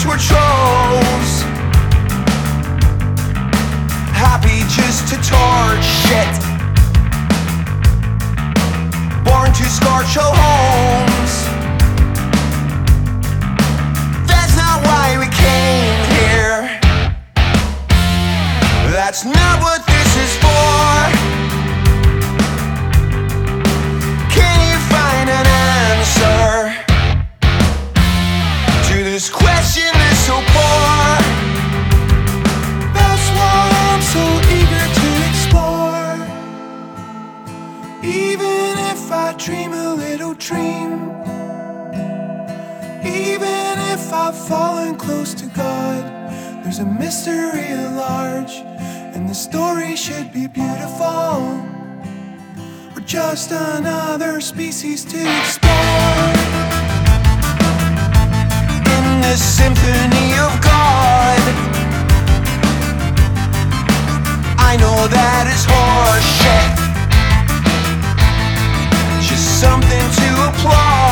hearts were trolls, happy just to torch shit, born to scorch our homes. That's not why we came here. That's not what this is for. Can you find an answer to this question that's so poor? That's why I'm so eager to explore. Even if I dream a little dream, even if I've fallen close to God, there's a mystery at large, and the story should be beautiful. We're just another species to explore in this symphony of God. I know that it's horseshit, just something to applaud.